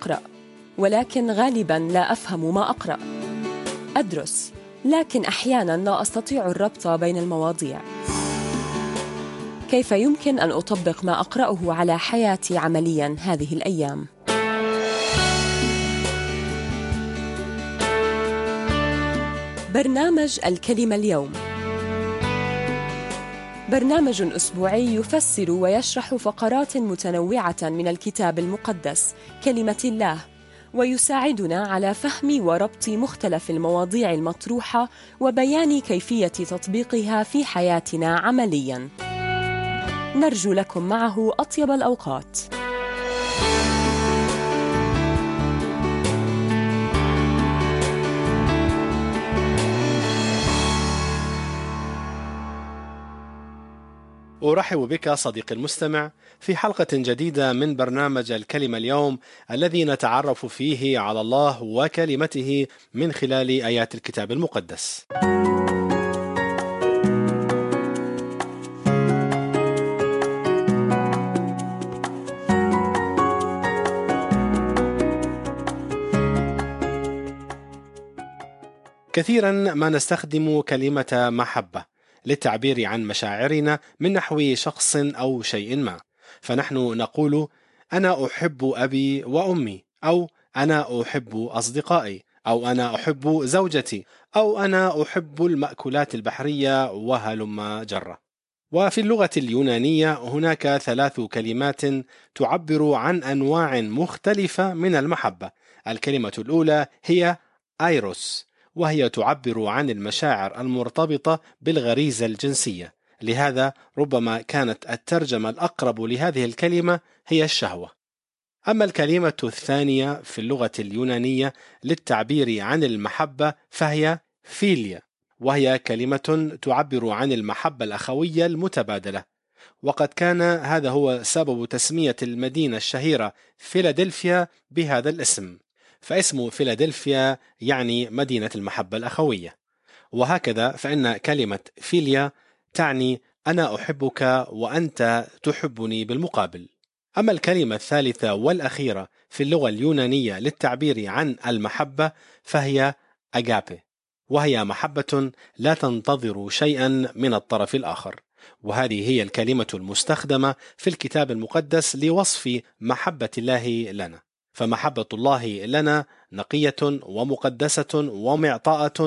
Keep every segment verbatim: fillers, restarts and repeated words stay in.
أقرأ، ولكن غالباً لا أفهم ما أقرأ. أدرس، لكن أحياناً لا أستطيع الربط بين المواضيع. كيف يمكن أن أطبق ما أقرأه على حياتي عملياً هذه الأيام؟ برنامج الكلمة اليوم برنامج أسبوعي يفسر ويشرح فقرات متنوعة من الكتاب المقدس كلمة الله، ويساعدنا على فهم وربط مختلف المواضيع المطروحة وبيان كيفية تطبيقها في حياتنا عملياً. نرجو لكم معه أطيب الأوقات. أرحب بك صديقي المستمع في حلقة جديدة من برنامج الكلمة اليوم، الذي نتعرف فيه على الله وكلمته من خلال آيات الكتاب المقدس. كثيرا ما نستخدم كلمة محبة للتعبير عن مشاعرنا من نحو شخص أو شيء ما، فنحن نقول أنا أحب أبي وأمي، أو أنا أحب أصدقائي، أو أنا أحب زوجتي، أو أنا أحب المأكولات البحرية، وهلم جرة. وفي اللغة اليونانية هناك ثلاث كلمات تعبر عن أنواع مختلفة من المحبة. الكلمة الأولى هي آيروس، وهي تعبر عن المشاعر المرتبطة بالغريزة الجنسية، لهذا ربما كانت الترجمة الأقرب لهذه الكلمة هي الشهوة. أما الكلمة الثانية في اللغة اليونانية للتعبير عن المحبة فهي فيليا، وهي كلمة تعبر عن المحبة الأخوية المتبادلة، وقد كان هذا هو سبب تسمية المدينة الشهيرة فيلادلفيا بهذا الاسم، فاسم فيلادلفيا يعني مدينة المحبة الأخوية. وهكذا فإن كلمة فيليا تعني أنا أحبك وأنت تحبني بالمقابل. أما الكلمة الثالثة والأخيرة في اللغة اليونانية للتعبير عن المحبة فهي أجابي، وهي محبة لا تنتظر شيئا من الطرف الآخر، وهذه هي الكلمة المستخدمة في الكتاب المقدس لوصف محبة الله لنا. فمحبة الله لنا نقية ومقدسة ومعطاءة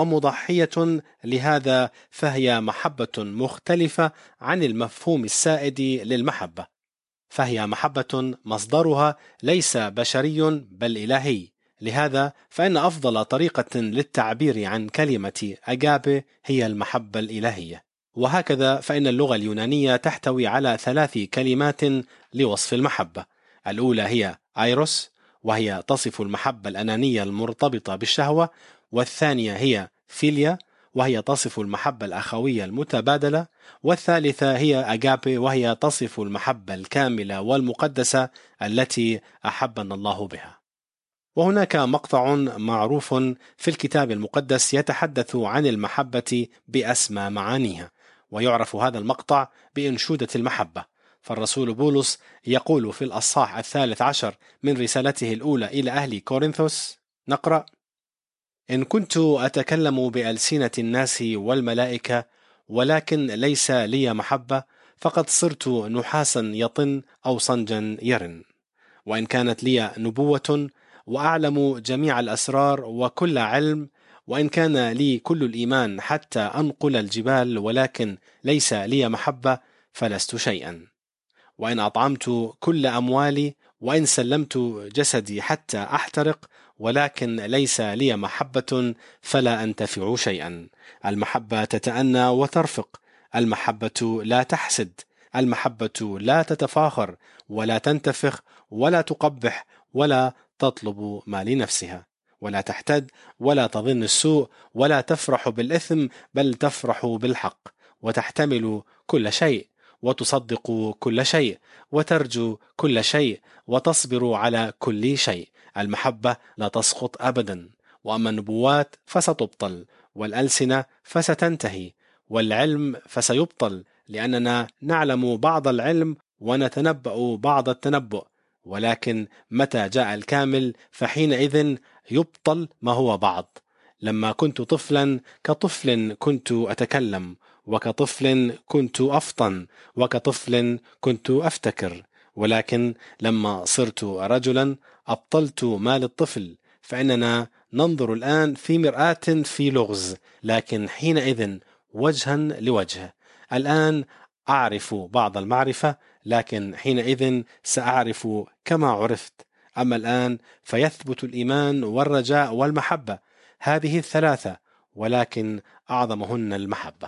ومضحية، لهذا فهي محبة مختلفة عن المفهوم السائد للمحبة، فهي محبة مصدرها ليس بشري بل إلهي. لهذا فإن أفضل طريقة للتعبير عن كلمة أجابي هي المحبة الإلهية. وهكذا فإن اللغة اليونانية تحتوي على ثلاث كلمات لوصف المحبة. الأولى هي آيروس، وهي تصف المحبة الأنانية المرتبطة بالشهوة، والثانية هي فيليا، وهي تصف المحبة الأخوية المتبادلة، والثالثة هي أجابي، وهي تصف المحبة الكاملة والمقدسة التي أحبنا الله بها. وهناك مقطع معروف في الكتاب المقدس يتحدث عن المحبة بأسمى معانيها، ويعرف هذا المقطع بأنشودة المحبة. فالرسول بولس يقول في الأصحاح الثالث عشر من رسالته الأولى إلى أهل كورنثوس، نقرأ: إن كنت أتكلم بألسنة الناس والملائكة ولكن ليس لي محبة، فقد صرت نحاسا يطن أو صنجا يرن. وإن كانت لي نبوة وأعلم جميع الأسرار وكل علم، وإن كان لي كل الإيمان حتى أنقل الجبال، ولكن ليس لي محبة، فلست شيئا. وإن أطعمت كل أموالي، وإن سلمت جسدي حتى أحترق، ولكن ليس لي محبة، فلا أنتفع شيئا. المحبة تتأنى وترفق، المحبة لا تحسد، المحبة لا تتفاخر ولا تنتفخ ولا تقبح ولا تطلب ما لنفسها، ولا تحتد ولا تظن السوء، ولا تفرح بالإثم بل تفرح بالحق، وتحتمل كل شيء، وتصدق كل شيء، وترجو كل شيء، وتصبر على كل شيء. المحبة لا تسقط أبدا. وأما النبوات فستبطل، والألسنة فستنتهي، والعلم فسيبطل، لأننا نعلم بعض العلم ونتنبأ بعض التنبؤ، ولكن متى جاء الكامل فحينئذ يبطل ما هو بعض. لما كنت طفلا كطفل كنت أتكلم، وكطفل كنت أفطن، وكطفل كنت أفتكر، ولكن لما صرت رجلا أبطلت ما للطفل. فإننا ننظر الآن في مرآة في لغز، لكن حينئذ وجها لوجه. الآن أعرف بعض المعرفة، لكن حينئذ سأعرف كما عرفت. أما الآن فيثبت الإيمان والرجاء والمحبة، هذه الثلاثة، ولكن أعظمهن المحبة.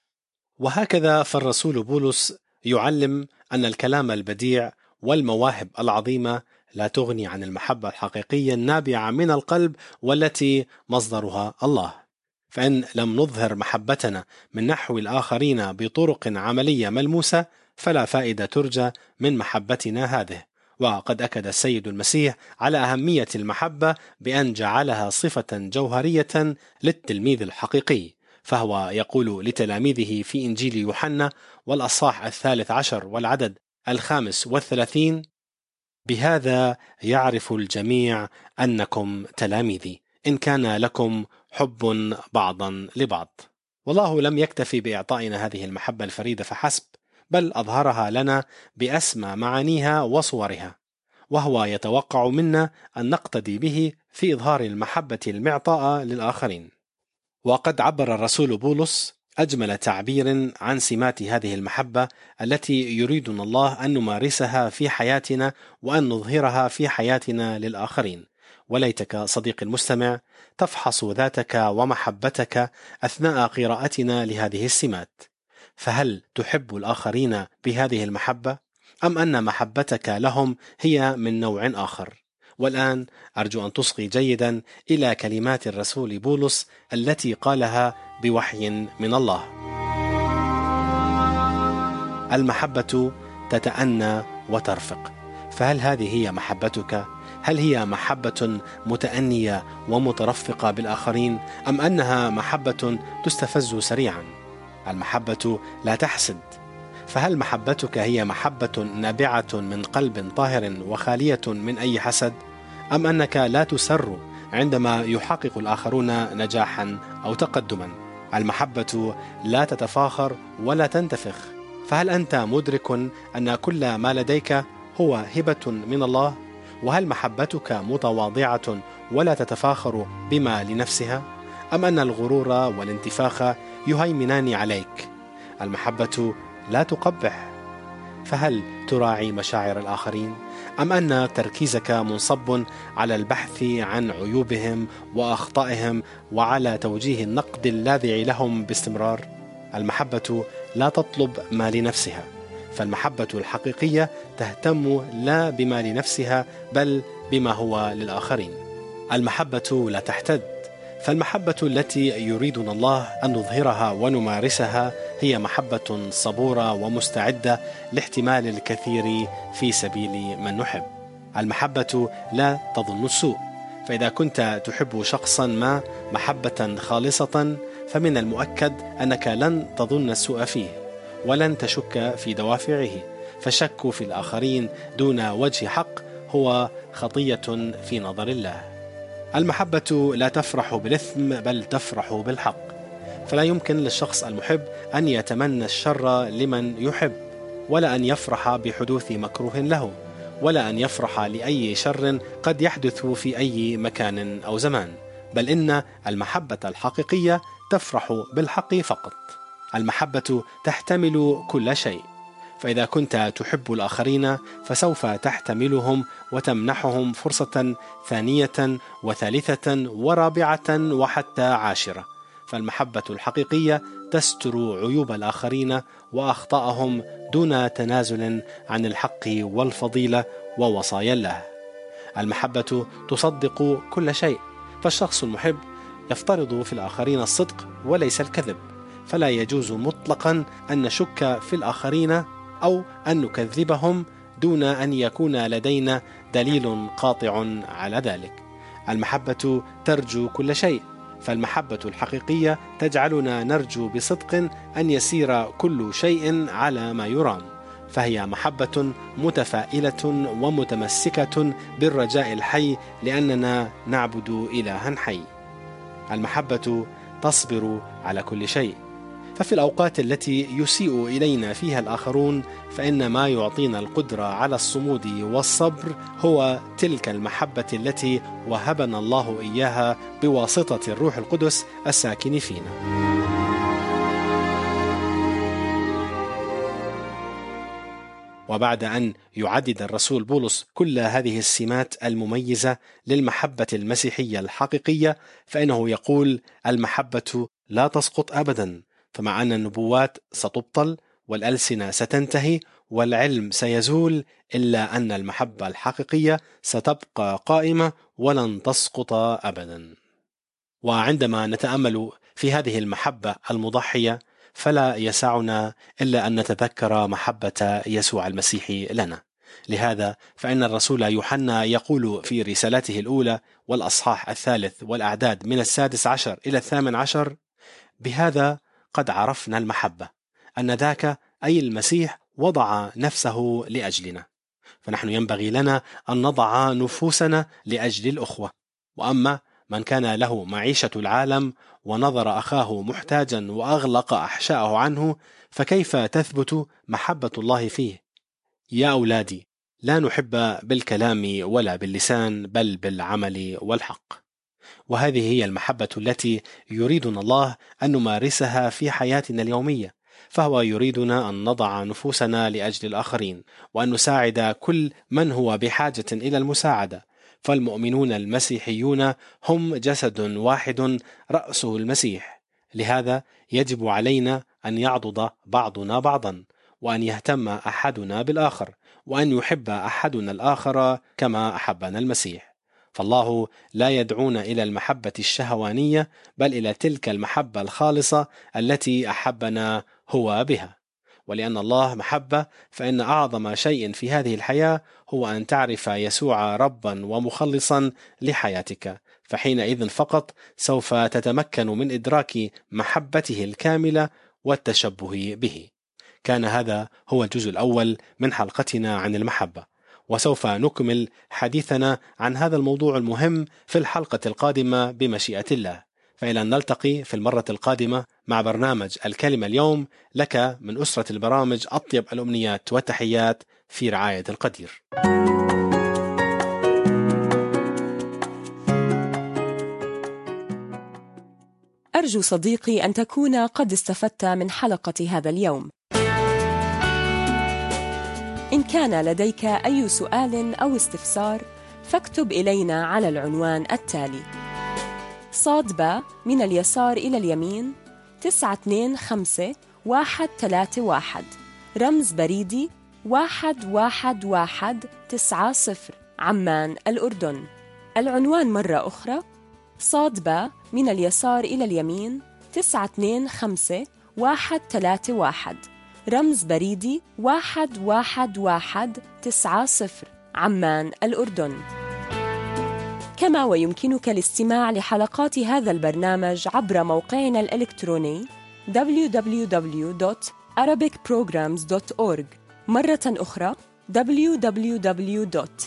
وهكذا فالرسول بولس يعلم أن الكلام البديع والمواهب العظيمة لا تغني عن المحبة الحقيقية النابعة من القلب، والتي مصدرها الله. فإن لم نظهر محبتنا من نحو الآخرين بطرق عملية ملموسة فلا فائدة ترجى من محبتنا هذه. وقد أكد السيد المسيح على أهمية المحبة بأن جعلها صفة جوهرية للتلميذ الحقيقي، فهو يقول لتلاميذه في إنجيل يوحنا والأصحاح الثالث عشر والعدد الخامس والثلاثين: بهذا يعرف الجميع أنكم تلاميذي إن كان لكم حب بعضا لبعض. والله لم يكتفي بإعطائنا هذه المحبة الفريدة فحسب، بل أظهرها لنا بأسمى معانيها وصورها، وهو يتوقع منا أن نقتدي به في إظهار المحبة المعطاءة للآخرين. وقد عبر الرسول بولس أجمل تعبير عن سمات هذه المحبة التي يريدنا الله أن نمارسها في حياتنا وأن نظهرها في حياتنا للآخرين. وليتك صديقي المستمع تفحص ذاتك ومحبتك أثناء قراءتنا لهذه السمات. فهل تحب الآخرين بهذه المحبة، أم أن محبتك لهم هي من نوع آخر؟ والآن أرجو أن تصغي جيدا إلى كلمات الرسول بولس التي قالها بوحي من الله: المحبة تتأنى وترفق. فهل هذه هي محبتك؟ هل هي محبة متأنية ومترفقة بالآخرين، أم أنها محبة تستفز سريعا؟ المحبة لا تحسد. فهل محبتك هي محبة نابعة من قلب طاهر وخالية من أي حسد، أم أنك لا تسر عندما يحقق الآخرون نجاحا أو تقدما؟ المحبة لا تتفاخر ولا تنتفخ. فهل أنت مدرك أن كل ما لديك هو هبة من الله؟ وهل محبتك متواضعة ولا تتفاخر بما لنفسها، أم أن الغرور والانتفاخ يهيمنان عليك؟ المحبة لا تقبح. فهل تراعي مشاعر الآخرين، أم أن تركيزك منصب على البحث عن عيوبهم وأخطائهم وعلى توجيه النقد اللاذع لهم باستمرار؟ المحبة لا تطلب ما لنفسها، فالمحبة الحقيقية تهتم لا بما لنفسها بل بما هو للآخرين. المحبة لا تحتد، فالمحبة التي يريدنا الله أن نظهرها ونمارسها هي محبة صبورة ومستعدة لاحتمال الكثير في سبيل من نحب. المحبة لا تظن السوء، فإذا كنت تحب شخصا ما محبة خالصة فمن المؤكد أنك لن تظن السوء فيه ولن تشك في دوافعه، فالشك في الآخرين دون وجه حق هو خطية في نظر الله. المحبة لا تفرح بالإثم بل تفرح بالحق، فلا يمكن للشخص المحب أن يتمنى الشر لمن يحب، ولا أن يفرح بحدوث مكروه له، ولا أن يفرح لأي شر قد يحدث في أي مكان أو زمان، بل إن المحبة الحقيقية تفرح بالحق فقط. المحبة تحتمل كل شيء، فإذا كنت تحب الآخرين فسوف تحتملهم وتمنحهم فرصة ثانية وثالثة ورابعة وحتى عاشرة. فالمحبة الحقيقية تستر عيوب الآخرين وأخطاءهم دون تنازل عن الحق والفضيلة ووصايا الله. المحبة تصدق كل شيء، فالشخص المحب يفترض في الآخرين الصدق وليس الكذب، فلا يجوز مطلقا أن نشك في الآخرين أو أن نكذبهم دون أن يكون لدينا دليل قاطع على ذلك. المحبة ترجو كل شيء، فالمحبة الحقيقية تجعلنا نرجو بصدق أن يسير كل شيء على ما يرام، فهي محبة متفائلة ومتمسكة بالرجاء الحي لأننا نعبد إلها حي. المحبة تصبر على كل شيء، ففي الأوقات التي يسيء إلينا فيها الآخرون فإن ما يعطينا القدرة على الصمود والصبر هو تلك المحبة التي وهبنا الله إياها بواسطة الروح القدس الساكن فينا. وبعد أن يعدد الرسول بولس كل هذه السمات المميزة للمحبة المسيحية الحقيقية، فإنه يقول: المحبة لا تسقط أبدا، فمع أن النبوات ستبطل والألسنة ستنتهي والعلم سيزول، إلا أن المحبة الحقيقية ستبقى قائمة ولن تسقط أبدا. وعندما نتأمل في هذه المحبة المضحية فلا يسعنا إلا أن نتذكر محبة يسوع المسيح لنا. لهذا فإن الرسول يوحنا يقول في رسالته الأولى والأصحاح الثالث والأعداد من السادس عشر إلى الثامن عشر: بهذا قد عرفنا المحبة، أن ذاك أي المسيح وضع نفسه لأجلنا، فنحن ينبغي لنا أن نضع نفوسنا لأجل الأخوة. وأما من كان له معيشة العالم ونظر أخاه محتاجا وأغلق أحشاءه عنه، فكيف تثبت محبة الله فيه؟ يا أولادي، لا نحب بالكلام ولا باللسان بل بالعمل والحق. وهذه هي المحبة التي يريدنا الله أن نمارسها في حياتنا اليومية، فهو يريدنا أن نضع نفوسنا لأجل الآخرين وأن نساعد كل من هو بحاجة إلى المساعدة، فالمؤمنون المسيحيون هم جسد واحد رأسه المسيح. لهذا يجب علينا أن يعضد بعضنا بعضا، وأن يهتم أحدنا بالآخر، وأن يحب أحدنا الآخر كما أحبنا المسيح. فالله لا يدعونا إلى المحبة الشهوانية بل إلى تلك المحبة الخالصة التي أحبنا هو بها. ولأن الله محبة فإن أعظم شيء في هذه الحياة هو أن تعرف يسوع ربا ومخلصا لحياتك، فحينئذ فقط سوف تتمكن من إدراك محبته الكاملة والتشبه به. كان هذا هو الجزء الأول من حلقتنا عن المحبة، وسوف نكمل حديثنا عن هذا الموضوع المهم في الحلقة القادمة بمشيئة الله. فإلى أن نلتقي في المرة القادمة مع برنامج الكلمة اليوم، لك من أسرة البرامج أطيب الأمنيات والتحيات في رعاية القدير. أرجو صديقي أن تكون قد استفدت من حلقة هذا اليوم. إن كان لديك أي سؤال أو استفسار فاكتب إلينا على العنوان التالي: صاد باء من اليسار إلى اليمين تسعة اثنين خمسة واحد ثلاثة واحد، رمز بريدي واحد واحد واحد تسعة صفر، عمان الأردن. العنوان مرة أخرى: صاد باء من اليسار إلى اليمين تسعة اثنين خمسة واحد ثلاثة واحد، رمز بريدي واحد واحد واحد تسعة صفر، عمان الأردن. كما ويمكنك الاستماع لحلقات هذا البرنامج عبر موقعنا الإلكتروني دبليو دبليو دبليو دوت arabic programs دوت أورج، مرة أخرى دبليو دبليو دبليو دوت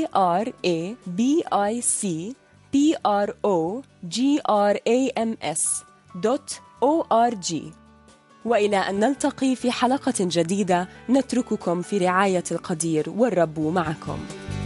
arabic programs دوت أورج. وإلى أن نلتقي في حلقة جديدة، نترككم في رعاية القدير والرب معكم.